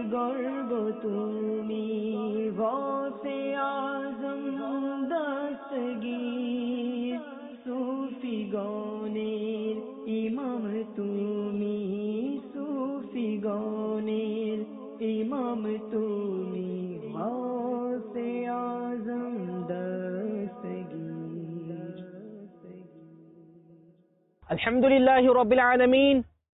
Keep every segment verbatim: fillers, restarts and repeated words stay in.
গর্ব তুমি, গৌসে আজম দস্তগীর, সুফি গণের ইমাম তুমি, সুফি গণের ইমাম তুমি, গৌসে আজম দস্তগীর। আলহামদুলিল্লাহি রাব্বিল আলামিন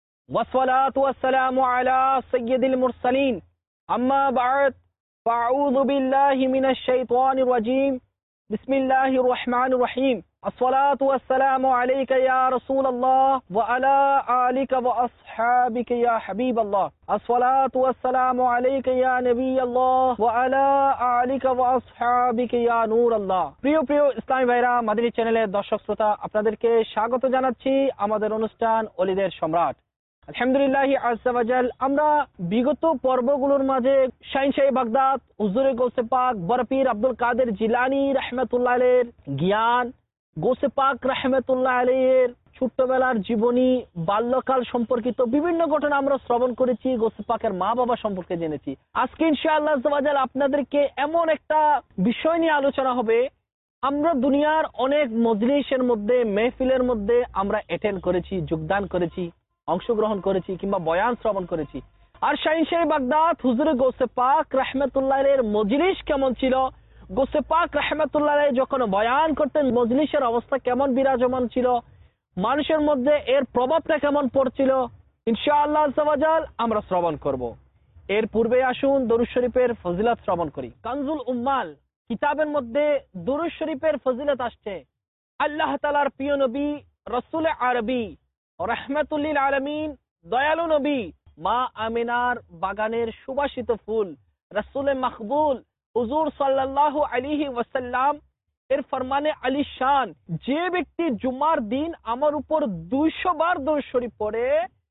والصلاة والسلام على سيد المرسلين أما بعد فأعوذ بالله من الشيطان الرجيم بسم الله الرحمن الرحيم الصلاة والسلام عليك يا رسول الله وعلى آلك وأصحابك يا حبيب الله الصلاة والسلام عليك يا نبي الله وعلى آلك وأصحابك يا نور الله প্রিয় প্রিয় ইসলামী ভাইরা, মাদানী চ্যানেলের দর্শক শ্রোতা, আপনাদেরকে স্বাগত জানাচ্ছি আমাদের অনুষ্ঠান ওলিদের সম্রাট। আলহামদুলিল্লাহ আযজা ওয়া জাল, আমরা বিগত পর্বগুলোর মাঝে শাহিনশাহ বাগদাদ হুজুরে গৌসে পাক বরপীর আব্দুল কাদের জিলানী রাহমাতুল্লাহ আলাইহির জ্ঞান, গৌসে পাক রাহমাতুল্লাহ আলাইহির ছোট্টবেলার জীবনী, বাল্যকাল সম্পর্কিত বিভিন্ন ঘটনা আমরা শ্রবণ করেছি, গৌসে পাকের মা বাবা সম্পর্কে জেনেছি। আজকে ইনশাআল্লাহ আযজা ওয়া জাল আপনাদেরকে এমন একটা বিষয় নিয়ে আলোচনা হবে। আমরা দুনিয়ার অনেক মজলিসের মধ্যে, মেহফিলের মধ্যে আমরা অ্যাটেন্ড করেছি, যোগদান করেছি, অংশগ্রহণ করেছি কিংবা বয়ান শ্রবণ করেছি। আর শাহিনশাহ বাগদাদ হুজুরে গৌসে পাক রাহমাতুল্লাহ আলাইহির মজলিস কেমন ছিল, গৌসে পাক রাহমাতুল্লাহ আলাইহি যখন বয়ান করতেন মজলিসের অবস্থা কেমন বিরাজমান ছিল, মানুষের মধ্যে এর প্রভাবটা কেমন পড়ছিল, ইনশাআল্লাহ আযজা ওয়া জাল আমরা শ্রবণ করব। এর পূর্বে আসুন দরুদ শরীফের ফজিলত শ্রবণ করি। কানজুল উম্মাল কিতাবের মধ্যে দরুদ শরীফের ফজিলত আসছে। আল্লাহ তাআলার প্রিয় নবী রাসূল আরবী রাহমাতুল লিল আলামিন দয়ালু নবী মা আমিনার বাগানের সুবাসিত ফুল রাসূল মাকবুল হুজুর সাল্লাল্লাহু আলাইহি ওয়াসাল্লাম এর ফরমানে আলী শান, যে ব্যক্তি জুমার দিন আমার উপর দুইশো বার দরুদ শরীফ পড়ে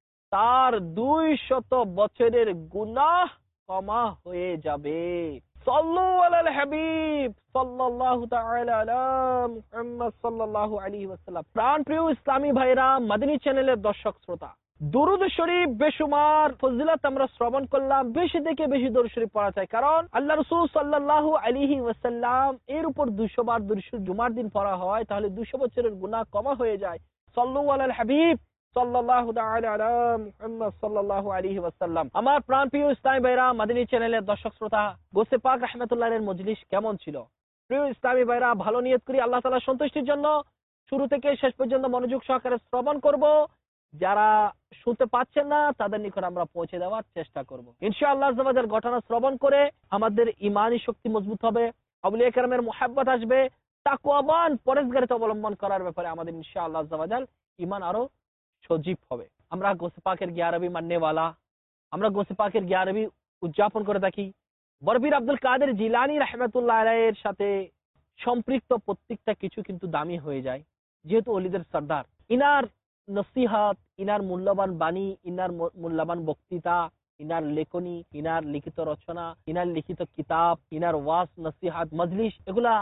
তার দুইশত বছরের গুনাহ ক্ষমা হয়ে যাবে। সাল্লু আলাল হাবিব সাল্লাল্লাহু তাআলা আলা মুহাম্মদ সাল্লাল্লাহু আলাইহি ওয়াসাল্লাম। প্রাণপ্রিয় ইসলামী ভাইরা, মাদানী চ্যানেলের দর্শক শ্রোতা, দুরূদ শরীফ বেশুমার ফজিলত আমরা শ্রবণ করলাম। বেশি থেকে বেশি দরুদ শরীফ পড়া চাই, কারণ আল্লাহ রাসূল সাল্লাল্লাহু আলাইহি ওয়াসাল্লাম এর উপর দুইশো বার দরুদ শরীফ জুমার দিন পড়া হয় তাহলে দুইশো বছরের গুনাহ ক্ষমা হয়ে যায়। সাল্লু আলাল হাবিব সাল্লাল্লাহু তাআলা আলা মুহাম্মদ সাল্লাল্লাহু আলাইহি ওয়াসাল্লাম। আমার প্রাণপ্রিয় ইসলামী ভাইরা, মাদানী চ্যানেলের দর্শক শ্রোতা, গৌসে পাক রাহমাতুল্লাহর মজলিস কেমন ছিল? প্রিয় ইসলামী ভাইরা, ভালো নিয়ত করি আল্লাহ তাআলার সন্তুষ্টির জন্য শুরু থেকে শেষ পর্যন্ত মনোযোগ সহকারে শ্রবণ করব। যারা শুনতে পাচ্ছেন না তাদের নিকট আমরা পৌঁছে দেওয়ার চেষ্টা করব। ইনশাআল্লাহ আযজা ওয়া জাল ঘটনা শ্রবণ করে আমাদের ঈমানি শক্তি মজবুত হবে, আউলিয়া কেরামের মুহাব্বত আসবে, তাকওয়াবান পরহেজগারিতা অবলম্বন করার ব্যাপারে আমাদের ইনশাআল্লাহ আযজা ওয়া জাল ঈমান আরো সজীব হবে। আমরা গৌসে পাকের গ্যারাবি মাননেওয়ালা, আমরা গৌসে পাকের গ্যারাবি উদযাপন করে থাকি। বরপীর আব্দুল কাদের জিলানী রাহমাতুল্লাহ আলাইহির সাথে সম্পৃক্ত প্রত্যেকটা কিছু কিন্তু দামি হয়ে যায়, যেহেতু ওলিদের সর্দার। ইনার নসিহত, ইনার মূল্যবান বাণী, ইনার মূল্যবান বক্তৃতা, ইনার লেখনী, ইনার লিখিত রচনা, ইনার লিখিত কিতাব, ইনার ওয়াজ নসিহত মজলিস, এগুলা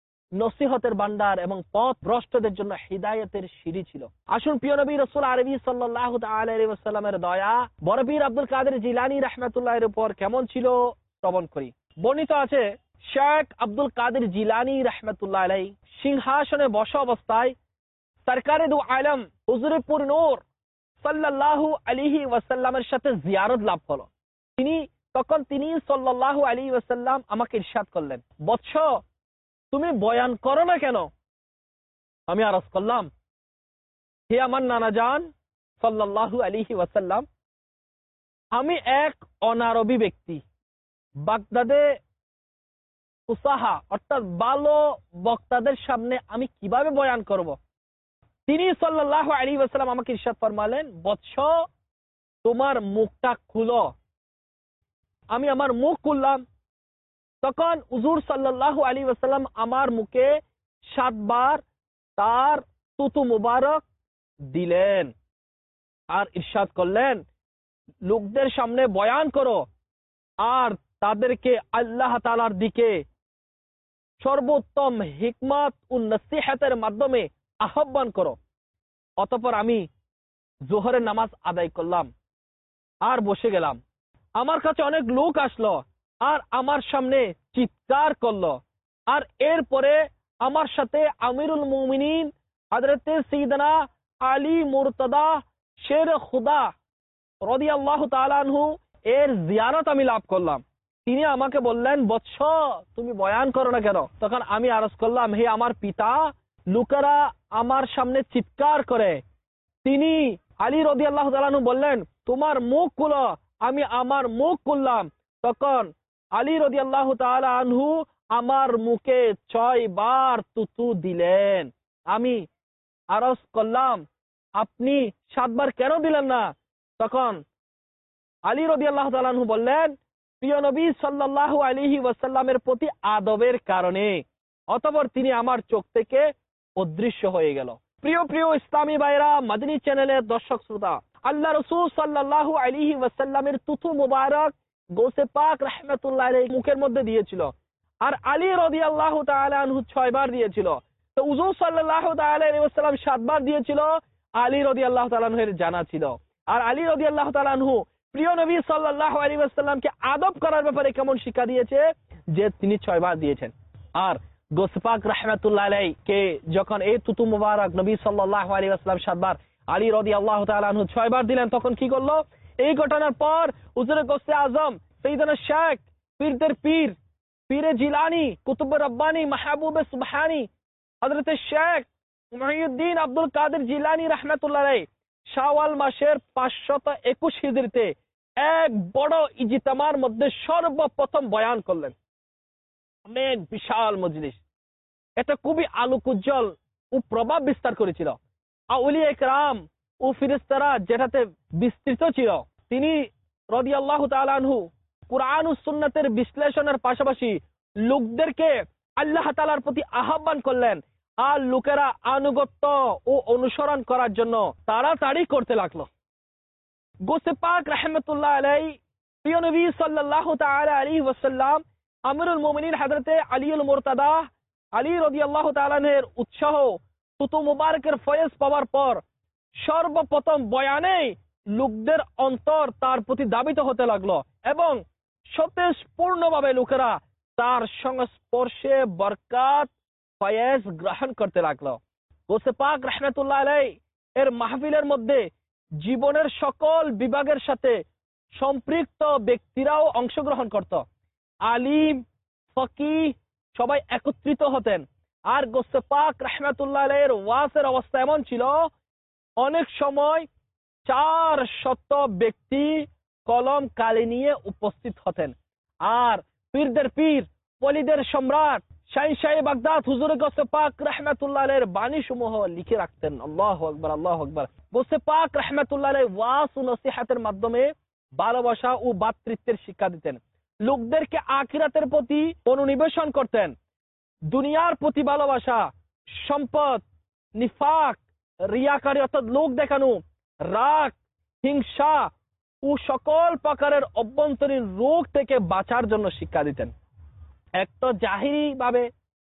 নসিহতের ভান্ডার এবং পথ ভ্রষ্টদের জন্য হিদায়াতের সিঁড়ি ছিল। আসুন প্রিয় নবী রাসূল আরবী সাল্লাল্লাহু তাআলা আলাইহি ওয়াসাল্লামের দয়া বরপীর আব্দুল কাদের জিলানী রাহমাতুল্লাহর উপর কেমন ছিল শ্রবণ করি। বর্ণিত আছে, শেখ আব্দুল কাদের জিলানী রাহমাতুল্লাহ আলাইহি সিংহাসনে বসা অবস্থায় সরকারে দু আলম হুজুরে পুর নূর সাল্লাল্লাহু আলাইহি ওয়াসাল্লামের সাথে জিয়ারত লাভ হলো। তিনি তখন তিনি সাল্লাল্লাহু আলাইহি ওয়াসাল্লাম আমাকে ইরশাদ করলেন, বৎস তুমি বয়ান করো না কেন? আমি আরজ করলাম, হে আমার নানা জান সাল্লাল্লাহু আলাইহি ওয়াসাল্লাম, আমি এক অনারবী ব্যক্তি, বাগদাদে ফুসাহা অর্থাৎ ভালো বক্তাদের সামনে আমি কিভাবে বয়ান করব? তিনি সাল্লাল্লাহু আলাইহি ওয়াসাল্লাম আমাকে ইরশাদ ফরমালেন, বৎস তোমার মুখটা খুলো। আমি আমার মুখ খুললাম। তখন হুজুর সাল্লাল্লাহু আলাইহি ওয়াসাল্লাম আমার মুখে সাতবার তার তুতু মুবারক দিলেন আর ইরশাদ করলেন, লোকদের সামনে বয়ান করো আর তাদেরকে আল্লাহ তাআলার দিকে সর্বোত্তম হিকমত ও নসিহতের মাধ্যমে আহ্বান করো। অতঃপর আমি জোহরের নামাজ আদায় করলাম আর বসে গেলাম। আমার কাছে অনেক লোক আসলো আর আমার সামনে চিৎকার করলো, আর এরপরে আমার সাথে আমিরুল মুমিনিন হযরতে সাইয়েদনা আলী মুর্তদা শের খুদা রাদিয়াল্লাহু তাআলা আনহু এর জিয়ারত আমি লাভ করলাম। তিনি আমাকে বললেন, বৎস তুমি বয়ান করো না কেন? তখন আমি আরজ করলাম, হে আমার পিতা, লোকেরা আমার সামনে চিৎকার করে। তিনি আলী রাদিয়াল্লাহু তাআলা আনহু বললেন, তোমার মুখ খুলো। আমি আমার মুখ খুললাম। তখন আলী রাদিয়াল্লাহু তাআলা আনহু আমার মুখে ছয় বার তুতু দিলেন। আমি আরজ করলাম, আপনি সাতবার কেন দিলেন না? তখন আলী রাদিয়াল্লাহু তাআলা আনহু বললেন, প্রিয় নবী সাল্লাল্লাহু আলাইহি ওয়াসাল্লামের প্রতি আদবের কারণে। অতঃপর তিনি আমার চোখ থেকে অদৃশ্য হয়ে গেল। প্রিয় প্রিয় ইসলামী ভাইরা, মাদানী চ্যানেলের দর্শক শ্রোতা, আল্লাহ রাসূল সাল্লাল্লাহু আলাইহি ওয়াসাল্লামের তুতু মুবারক গৌসে পাক রাহমাতুল্লাহ আলাইহি মুখের মধ্যে দিয়েছিল, আর আলী রাদিয়াল্লাহু তাআলা আনহু ছয়বার দিয়েছিল। তো হুজুর সাল্লাল্লাহু তাআলা আলাইহি ওয়াসাল্লাম সাতবার দিয়েছিল, আলী রাদিয়াল্লাহু তাআলা আনহুর জানা ছিল। আর আলী রাদিয়াল্লাহু তাআলা আনহু প্রিয় নবী সাল্লাল্লাহু আলাইহি ওয়াসাল্লামকে আদব করার ব্যাপারে কেমন শিক্ষা দিয়েছে যে তিনি ছয়বার দিয়েছেন। আর গৌসে পাক রাহমাতুল্লাহ আলাইহি কে যখন এই তুতু মুবারক নবী সাল্লাল্লাহু আলাইহি ওয়াসাল্লাম সাতবার, আলী রাদিয়াল্লাহু তাআলা আনহু ছয়বার দিলেন, তখন কি করলো? এই ঘটনার পর হুজুরে গৌসে আজম সাইয়েদনা শেখ পীরদের পীর পীরে জিলানী কুতুব রব্বানী মাহবুবে সুবহানী হযরতে শেখ মুহিউদ্দিন আব্দুল কাদের জিলানী রাহমাতুল্লাহ আলাইহি শাওয়াল মাসের পাঁচশত একুশ হিজরিতে এক বড় ইজতিমার মধ্যে সর্বপ্রথম বয়ান করলেন। অনেক বিশাল মজলিস, এটা খুবই আলোকোজ্জ্বল ও প্রভাব বিস্তার করেছিল। আউলিয়া ইকরাম ও ফেরেশতারা যেটাতে বিস্তৃত ছিল, তিনি রাদিয়াল্লাহু তাআলা আনহু কুরআন ও সুন্নাতের বিশ্লেষণের পাশাপাশি লোকদেরকে আল্লাহ তাআলার প্রতি আহ্বান করলেন, আর লোকেরা আনুগত্য ও অনুসরণ করার জন্য তাড়াতাড়ি করতে লাগলো। গৌসে পাক রাহমাতুল্লাহ আলাইহি প্রিয় নবী সাল্লাল্লাহু তাআলা আলাইহি ওয়াসাল্লাম আমিরুল মুমিনিন হযরতে আলীউল মুর্তদা আলী রাদিয়াল্লাহু তাআলা এর উৎসাহ তুতু মুবারকের ফয়েজ পাওয়ার পর সর্বপ্রথম বয়ানে লোকদের অন্তর তার প্রতি দাবিত হতে লাগলো এবং স্বতঃস্ফূর্তভাবে লোকেরা তার সংস্পর্শে বরকত ফয়েজ গ্রহণ করতে লাগলো। গৌসে পাক রাহমাতুল্লাহ আলাইহি এর মাহফিলের মধ্যে জীবনের সকল বিভাগের সাথে সম্পৃক্ত ব্যক্তিরাও অংশগ্রহণ করত। আলিম, ফকিহ সবাই একত্রিত হতেন। আর গৌসে পাক রাহমাতুল্লাহ আলাইহির ওয়াজের অবস্থা এমন ছিল, অনেক সময় চার শত ব্যক্তি কলম কালি নিয়ে উপস্থিত হতেন। আর পীরদের পীর, ওলিদের সম্রাট শাইখ বাগদাদ হুজুর গৌসে পাক রাহমাতুল্লাহ আলাইহির বাণী সমূহ লিখে রাখতেন। আল্লাহু আকবার, আল্লাহু আকবার। গৌসে পাক রাহমাতুল্লাহ আলাইহি ওয়াজ ও নসিহতের মাধ্যমে ভালোবাসা ও ভ্রাতৃত্বের শিক্ষা দিতেন। লোকদেরকে আখিরাতের প্রতি মনোনিবেশন করতেন। দুনিয়ার প্রতি ভালোবাসা, সম্পদ, নিফাক, রিয়াকারী অর্থাৎ লোক দেখানো, রাগ, হিংসা ও সকল প্রকারের অভ্যন্তরীণ রোগ থেকে বাঁচার জন্য শিক্ষা দিতেন। এক তো জাহিরি ভাবে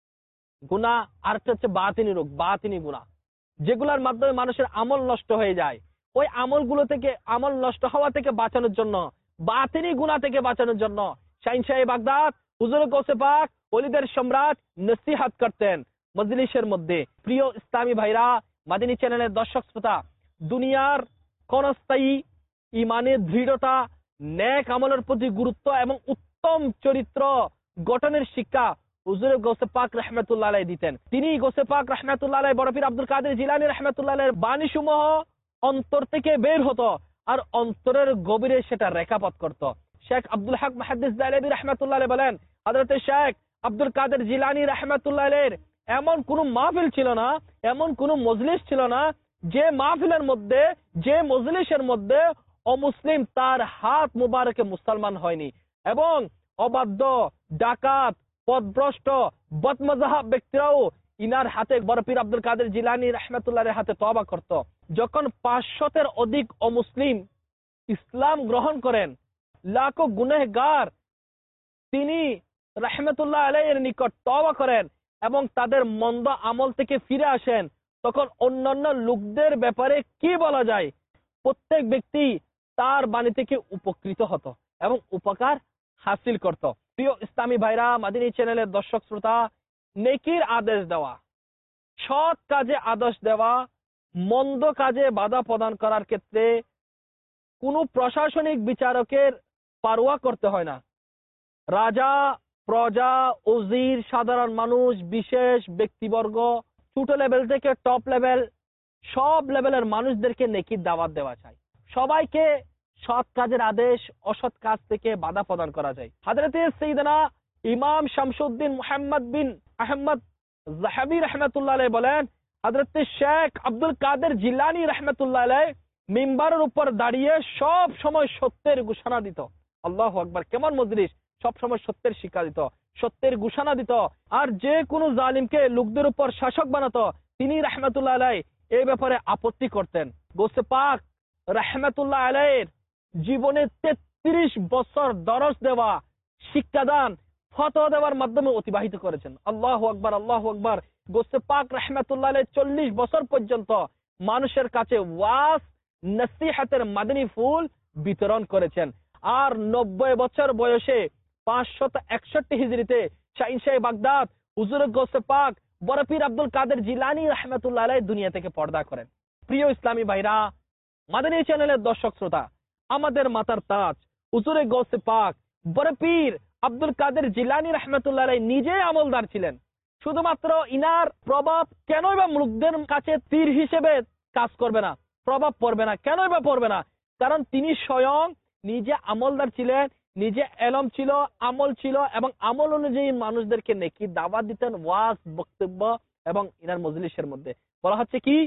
গুনাহ, আর একটা হচ্ছে বাতিনি রোগ, বাতিনি গুনাহ, যেগুলোর মাধ্যমে মানুষের আমল নষ্ট হয়ে যায়। ওই আমলগুলো থেকে, আমল নষ্ট হওয়া থেকে বাঁচানোর জন্য, বাতিনি গুনাহ থেকে বাঁচানোর জন্য শাইখ বাগদাদ হুজুর গৌসে পাক ওলিদের সম্রাট নসিহত করতেন মজলিসের মধ্যে। প্রিয় ইসলামী ভাইরা, মাদানী চ্যানেলের দর্শক শ্রোতা, দুনিয়ার ক্ষণস্থায়ী ইমানের দৃঢ়তা, নেক আমলের প্রতি গুরুত্ব এবং উত্তম চরিত্র গঠনের শিক্ষা হুজুর গৌসে পাক রাহমাতুল্লাহ আলাইহি দিতেন। তিনি গৌসে পাক রাহমাতুল্লাহ আলাইহি বড় পীর আব্দুল কাদের জিলানী রাহমাতুল্লাহ আলাইহির বাণী সমূহ অন্তর থেকে বের হতো, আর অন্তরের গভীরে সেটা রেখাপাত করত। শেখ আব্দুল হক মুহাদ্দিস দেহলভী রাহমাতুল্লাহ আলাইহি বলেন, হযরত শেখ আব্দুল কাদের জিলানী রাহমাতুল্লাহ আলাইহির এমন কোন মাহফিল ছিল না, এমন কোন মজলিস ছিল না, যে মাহফিলের মধ্যে, যে মজলিসের মধ্যে অমুসলিম তার হাত মুবারকে মুসলমান হয়নি, এবং অবাধ্য, ডাকাত, পথভ্রষ্ট, বদমজাহাব ব্যক্তিরাও ইনার হাতে, বড় পীর আব্দুল কাদের জিলানী রাহমাতুল্লাহ আলাইহির হাতে তওবা করত। যখন পাঁচশতের অধিক অমুসলিম ইসলাম গ্রহণ করেন, লাখো গুনাহগার তিনি রাহমাতুল্লাহ আলাইহির নিকট তওবা করেন এবং তাদের মন্দ আমল থেকে ফিরে আসেন, তখন অন্যান্য লোকদের ব্যাপারে কি বলা যায়, প্রত্যেক ব্যক্তি তার বাণী থেকে উপকৃত হতো। এবং উপকার হাসিল করত। প্রিয় ইসলামী ভাইরা, মাদিনী চ্যানেলের দর্শক শ্রোতা, নেকির আদেশ দেওয়া, সৎ কাজে আদেশ দেওয়া, মন্দ কাজে বাধা প্রদান করার ক্ষেত্রে কোনো প্রশাসনিক বিচারকের পারোয়া করতে হয় না। রাজা, প্রজা, উজির, সাধারণ মানুষ, বিশেষ ব্যক্তিবর্গ, ছোট লেভেল থেকে টপ লেভেল, সব লেভেলের মানুষদেরকে নেকির দাওয়াত দেওয়া চাই। সবাইকে সৎ কাজের আদেশ, অসৎ কাজ থেকে বাধা প্রদান করা যায়। হযরতে সাইয়েদনা ইমাম শামসুদ্দিন মুহাম্মদ বিন আহমদ যাহাবি রাহমাতুল্লাহ আলাইহি বলেন, হযরতে শেখ আব্দুল কাদের জিলানী রাহমাতুল্লাহ আলাইহি মিম্বারের উপর দাঁড়িয়ে সব সময় সত্যের ঘোষণা দিত। আল্লাহু আকবার! কেমন মজলিস! সব সময় সত্যের শিক্ষা দিত, সত্যের ঘোষণা দিত। আর যে কোনো জালিমকে লোকদের উপর শাসক বানাতো, তিনি রাহমাতুল্লাহ আলাইহি এই ব্যাপারে আপত্তি করতেন। গোসে পাক রাহমাতুল্লাহ আলাইহির জীবনে তেত্রিশ বছর দরস দেওয়া, শিক্ষাদান, ফতোয়া দেওয়ার মাধ্যমে অতিবাহিত করেছেন। আল্লাহু আকবার, আল্লাহু আকবার! গোসে পাক রাহমাতুল্লাহ আলাইহি চল্লিশ বছর পর্যন্ত মানুষের কাছে ওয়াজ, নসিহতের মাদানী ফুল বিতরণ করেছেন। আর নব্বই বছর বয়সে পাঁচশত একষট্টি হিজরিতে শাহিনশাহ বাগদাদ হুজুর গোসে পাক বড় পীর আব্দুল কাদের জিলানী রাহমাতুল্লাহ আলাইহি দুনিয়া থেকে পর্দা করেন। প্রিয় ইসলামী ভাইরা, মাদানী চ্যানেলের দর্শক শ্রোতা, আমাদের মাতার তাজ হুজুর গোসে পাক বড় পীর আব্দুল কাদের জিলানী রাহমাতুল্লাহ আলাইহি নিজে আমলদার ছিলেন। শুধুমাত্র ইনার প্রভাব কেনই বা লোকদের কাছে তীর হিসেবে কাজ করবে না, প্রভাব পড়বে না, কেনই বা পড়বে না? কারণ তিনি স্বয়ং নিজে আমলদার ছিলেন, নিজে এলম ছিল, আমল ছিল, এবং আমল অনুযায়ী মানুষদেরকে নেকির দাওয়াত দিতেন ওয়াজ, বক্তব্য এবং ইনার মজলিসের মধ্যে। বলা হচ্ছে কি,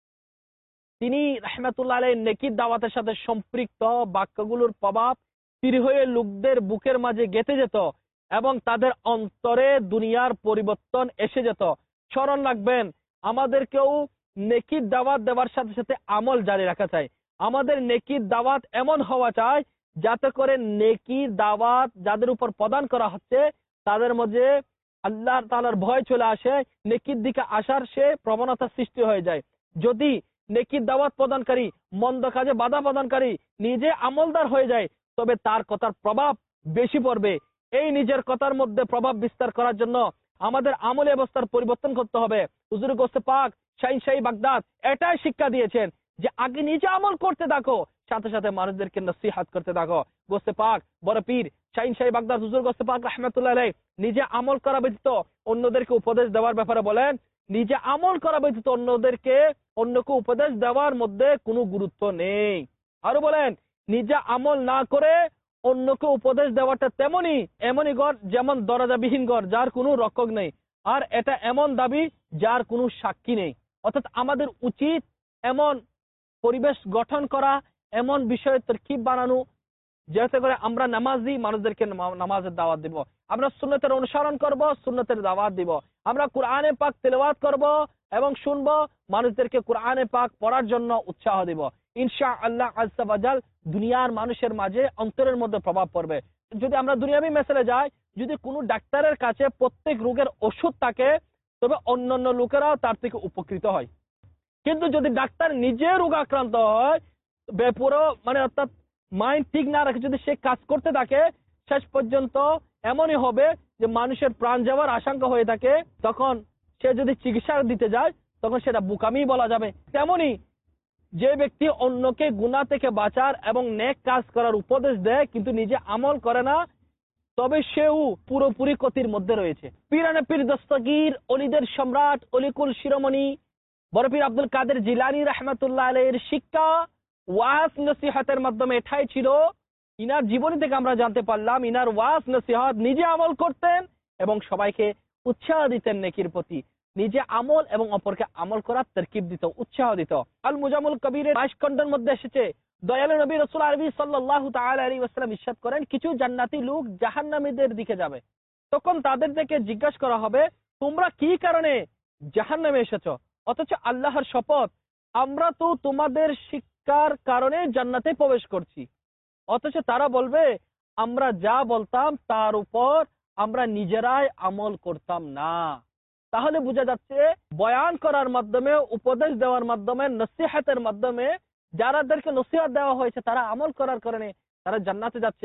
তিনি রাহমাতুল্লাহ আলাইহি নেকির দাওয়াতের সাথে সম্পৃক্ত বাক্যগুলোর প্রভাব তীর হয়ে লোকদের বুকের মাঝে গেঁথে যেত এবং তাদের অন্তরে দুনিয়ার পরিবর্তন এসে যেত। স্মরণ রাখবেন, আমাদেরকেও নেকির দাওয়াত দেওয়ার সাথে সাথে আমল জারি রাখা চাই। আমাদের নেকির দাওয়াত এমন হওয়া চাই যাতে করে নেকির দাওয়াত যাদের উপর প্রদান করা হচ্ছে তাদের মধ্যে আল্লাহ তাআলার ভয় চলে আসে, নেকির দিকে আসার সে প্রবণতা সৃষ্টি হয়ে যায়। যদি নেকির দাওয়াত প্রদানকারী মন্দ কাজে বাধা প্রদানকারী নিজে আমলদার হয়ে যায়, তবে তার কথার প্রভাব বেশি পড়বে। এই নিজের কথার মধ্যে প্রভাব বিস্তার করার জন্য আমাদের আমলি অবস্থার পরিবর্তন করতে হবে। হুজুর গোসে পাক শাহিনশাহ বাগদাদ এটাই শিক্ষা দিয়েছেন যে আগে নিজে আমল করতে থাকো, সাথে সাথে মানুষদেরকে নসিহত করতে থাকো। গোসে পাক বড় পীর শাহিনশাহ বাগদাদ হুজুর গোসে পাক রাহমাতুল্লাহ আলাইহি নিজে আমল করা ব্যতীত অন্যদেরকে উপদেশ দেওয়ার ব্যাপারে বলেন, নিজে আমল করা ব্যতীত অন্যদেরকে অন্যকে উপদেশ দেওয়ার মধ্যে কোনো গুরুত্ব নেই। আরো বলেন, নিজে আমল না করে অন্যকে উপদেশ দেওয়াটা তেমনই এমনই ঘর যেমন দরজাবিহীন ঘর, যার কোনো রক্ষক নেই। আর এটা এমন দাবি যার কোনো সাক্ষী নেই। অর্থাৎ আমাদের উচিত এমন পরিবেশ গঠন করা, এমন বিষয়ে তরকিব বানানো যাতে করে আমরা নামাজি মানুষদেরকে নামাজের দাওয়াত দিব, আমরা সুন্নতের অনুসরণ করব, সুন্নতের দাওয়াত দিব, আমরা কোরআনে পাক তেলাওয়াত করব এবং শুনবো, মানুষদেরকে কোরআনে পাক পড়ার জন্য উৎসাহ দিব। ইনশাআল্লাহ আজ্জা ওয়া জাল দুনিয়ার মানুষের মাঝে অন্তরের মধ্যে প্রভাব পড়বে। যদি আমরা দুনিয়াবি মেসেলে যাই, যদি কোনো ডাক্তারের কাছে প্রত্যেক রোগের ওষুধ থাকে, তবে অন্যান্য লোকেরাও তার থেকে উপকৃত হয়। কিন্তু যদি ডাক্তার নিজে রোগ আক্রান্ত হয়, বেপুরো মানে অর্থাৎ মাইন্ড ঠিক না রাখে যদি সে কাজ করতে থাকে, শেষ পর্যন্ত এমনই হবে যে মানুষের প্রাণ যাওয়ার আশঙ্কা হয়ে থাকে। তখন সে যদি চিকিৎসা দিতে যায়, তখন সেটা বোকামি বলা যাবে। তেমনি যে ব্যক্তি অন্যকে গুনাহ থেকে বাঁচার এবং নেক কাজ করার উপদেশ দেয় কিন্তু নিজে আমল করে না, তবে সেও পুরোপুরি ক্ষতির মধ্যে রয়েছে। পীরানে পীর দস্তগীর, অলিদের সম্রাট, অলিকুল শিরোমণি বড় পীর আব্দুল কাদের জিলানী রাহমাতুল্লাহ আলাইহির শিক্ষা ওয়াজ নসিহতের মাধ্যমে এটাই ছিল। ইনার জীবনী থেকে আমরা জানতে পারলাম ইনার ওয়াজ নসিহত নিজে আমল করতেন এবং সবাইকে উৎসাহ দিতেন নেকির প্রতি। নিজে আমল এবং অপরকে আমল করার তরকিব দিত, উৎসাহ দিত। আল মুজামুল কবিরের বাইশ খণ্ডের মধ্যে এসেছে, দয়ালু নবী রাসূল আরবি সাল্লাল্লাহু তাআলা আলাইহি ওয়াসাল্লাম ইরশাদ করেন, কিছু জান্নাতি লোক জাহান্নামীদের দিকে যাবে। তখন তাদের থেকে জিজ্ঞাসা করা হবে, তোমরা কি কারণে জাহান্নামে এসেছো? অথচ আল্লাহর শপথ, আমরা তো তোমাদের শিক্ষার কারণে জান্নাতে প্রবেশ করছি। অথচ তারা বলবে, আমরা যা বলতাম তার উপর আমরা নিজেরাই আমল করতাম না। তাহলে বোঝা যাচ্ছে বয়ান করার মাধ্যমে, উপদেশ দেওয়ার মাধ্যমে, নসিহতের মাধ্যমে যারাদেরকে নসিহত দেওয়া হয়েছে তারা আমল করার কারণে তারা জান্নাতে যাচ্ছে।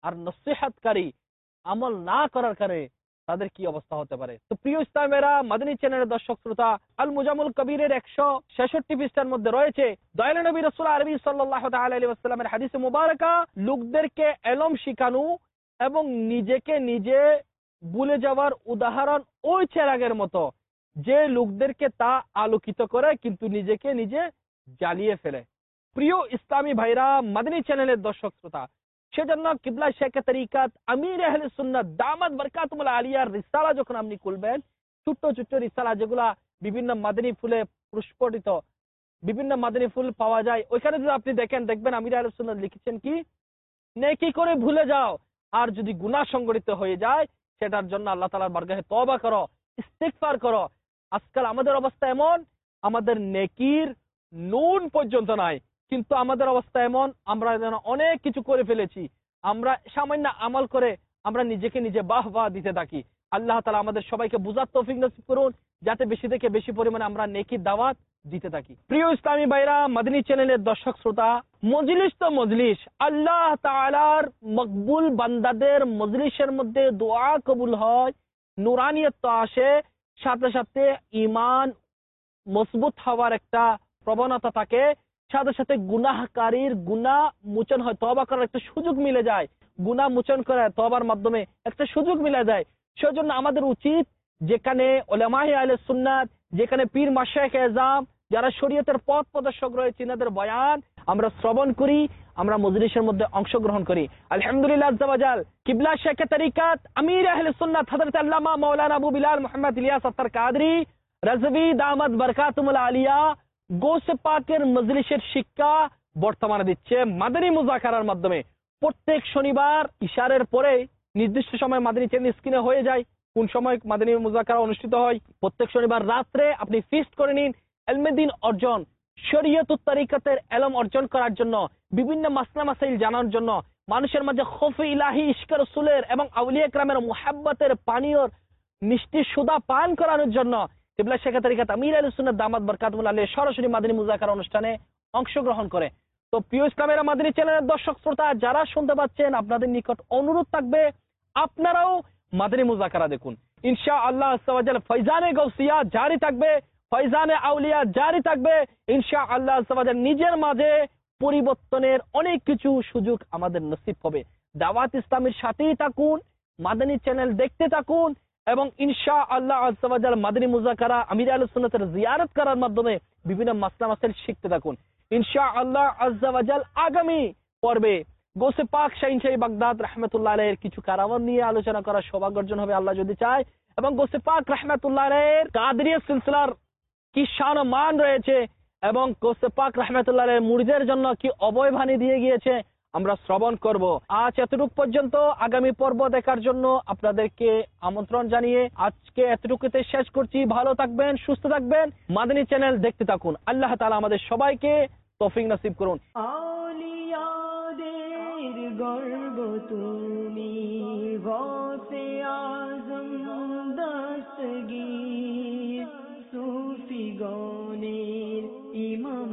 আর নসিহতকারী আমল না করার কারণে তাদের কি অবস্থা হতে পারে। তো প্রিয় ইসলামেরা, মাদানী চ্যানেলের দর্শক শ্রোতা, আল মুজামুল কবিরের একশো ছেষট্টি পৃষ্ঠার মধ্যে রয়েছে দয়ালু নবী রাসূল আরবি সাল্লাল্লাহু তাআলা আলাইহি ওয়াসাল্লামের হাদিসে মুবারাকা, লোকদেরকে ইলম শিখানো এবং নিজেকে নিজে ভুলে যাওয়ার উদাহরণ ওই চেরাগের মতো যে লোকদেরকে তা আলোকিত করে কিন্তু নিজেকে নিজে জ্বালিয়ে ফেলে। প্রিয় ইসলামী ভাইরা, মাদানী চ্যানেলের দর্শক শ্রোতা, সেজন্য কিবলা শেখ তরিকাত আমির আহলে সুন্নাত দামাত বরকাতুল আলিয়ার রিসালা যখন আপনি খুলবেন, ছোট্ট ছোট্ট রিসালা যেগুলা বিভিন্ন মাদানী ফুলে পুষ্পিত, বিভিন্ন মাদানী ফুল পাওয়া যায়, ওইখানে যদি আপনি দেখেন দেখবেন আমির আহলে সুন্নাত লিখেছেন কি, নেকি করে ভুলে যাও আর যদি গুনাহ সংগঠিত হয়ে যায় সেটার জন্য আল্লাহ তাআলার বারগাহে তওবা করো, ইস্তিগফার করো। আজকাল আমাদের অবস্থা এমন, আমাদের নেকির নুন পর্যন্ত নাই, কিন্তু আমাদের অবস্থা এমন আমরা যেন অনেক কিছু করে ফেলেছি। আমরা সামান্য আমল করে আমরা নিজেকে নিজে বাহ বাহ দিতে থাকি। আল্লাহ তাআলা আমাদের সবাইকে বুঝার তৌফিক নসিব করুন, যাতে বেশি থেকে বেশি পরিমাণে আমরা নেকির দাওয়াত দিতে থাকি। প্রিয় ইসলামী ভাইরা, মাদানী চ্যানেলের দর্শক শ্রোতা, মজলিস তো মজলিস, আল্লাহ তাআলার মকবুল বান্দাদের মজলিসের মধ্যে দোয়া কবুল হয়, নুরানিয়ত তো আসে, সাথে সাথে ঈমান মজবুত হওয়ার একটা প্রবণতা থাকে, সাথে সাথে গুনাহকারীর গুনাহ মোচন হয়, তওবা করার একটা সুযোগ মিলে যায়, গুনাহ মোচন করে তওবার মাধ্যমে একটা সুযোগ মিলে যায়। সেজন্য আমাদের উচিত যেখানে উলামায়ে আহলে সুন্নাত, যেখানে পীর মাশায়েখ এজাম যারা শরীয়তের পথ প্রদর্শক রয়েছে এনাদের বয়ান আমরা শ্রবণ করি, আমরা মজলিসের মধ্যে অংশগ্রহণ করি। আলহামদুলিল্লাহ আজ্জা ওয়াজাল কিবলা শেখ তরিকাত আমির আহলে সুন্নাত হযরত আল্লামা মাওলানা আবু বিলাল মুহাম্মদ ইলিয়াস আত্তার কাদরি রাজভী দামাত বরকাতুল আলিয়া গোসে পাকের মজলিসের শিক্ষা বর্তমানে দিচ্ছে মাদানী মুযাকারার মাধ্যমে। প্রত্যেক শনিবার ইশারের পরে নির্দিষ্ট সময় মাদানী চ্যানেল স্ক্রিনে হয়ে যায় কোন সময় মাদানী মুযাকারা অনুষ্ঠিত হয়। প্রত্যেক শনিবার রাত্রে আপনি ফিস্ট করে নিন, ইলমে দ্বীন অর্জন, শরীয়তুত তরিকাতের ইলম অর্জন করার জন্য, বিভিন্ন মাসলা মাসাইল জানার জন্য, মানুষের মাঝে খৌফ ইলাহি, ইশক রাসূলের এবং আউলিয়া কেরামের মুহাব্বতের পানীয়র মিষ্টি সুধা পান করানোর জন্য কিবলা শেখ তরিকাত আমির আহলে সুন্নাত দামাত বরকাতুল আলিয়া সরাসরি মাদানী মুযাকারা অনুষ্ঠানে অংশগ্রহণ করে। তো প্রিয় ইসলামের মাদানী চ্যানেলের দর্শক শ্রোতা যারা শুনতে পাচ্ছেন, আপনাদের নিকট অনুরোধ থাকবে আপনারাও মাদানী মুযাকারা দেখুন। ইনশাআল্লাহ আজ্জা ওয়াজাল ফয়জানে গাউসিয়া জারি থাকবে, ফয়জানে আউলিয়া জারি থাকবে। ইনশাআল্লাহ আজ্জা ওয়াজাল নিজের মাঝে পরিবর্তনের অনেক কিছু সুযোগ আমাদের নসিব হবে। দাওয়াত ইসলামের সাথেই থাকুন, মাদানী চ্যানেল দেখতে থাকুন এবং ইনশাআল্লাহ আজ্জা ওয়াজাল মাদানী মুযাকারা আমির আহলে সুন্নাতের জিয়ারত করার মাধ্যমে বিভিন্ন মাসলা মাসাইল শিখতে থাকুন। ইনশাআল্লাহ আজ্জা ওয়াজাল আগামী পর্বে গোসে পাক শাহিন শাহী বাগদাদ রাহমাতুল্লাহ আলাইহির কিছু কারামত নিয়ে আলোচনা করার সৌভাগ্য অর্জন হবে আল্লাহ যদি চায়, এবং গোসে পাক রাহমাতুল্লাহ আলাইহির কাদরিয়া সিলসিলার কি শান ও মান রয়েছে এবং গোসে পাক রাহমাতুল্লাহ আলাইহির মুরিদের জন্য কি অবয়বাণী দিয়ে গিয়েছে আমরা শ্রবণ করব। আজ এতটুকু পর্যন্ত, আগামী পর্ব দেখার জন্য আপনাদেরকে আমন্ত্রণ জানিয়ে আজকে এতটুকুতে শেষ করছি। ভালো থাকবেন, সুস্থ থাকবেন, মাদানী চ্যানেল দেখতে থাকুন। আল্লাহ তাআলা আমাদের সবাইকে তৌফিক নসিব করুন। আউলিয়াদের গর্ব তুমি, গৌসে আজম দস্তগীর, সুফি গণের ইমাম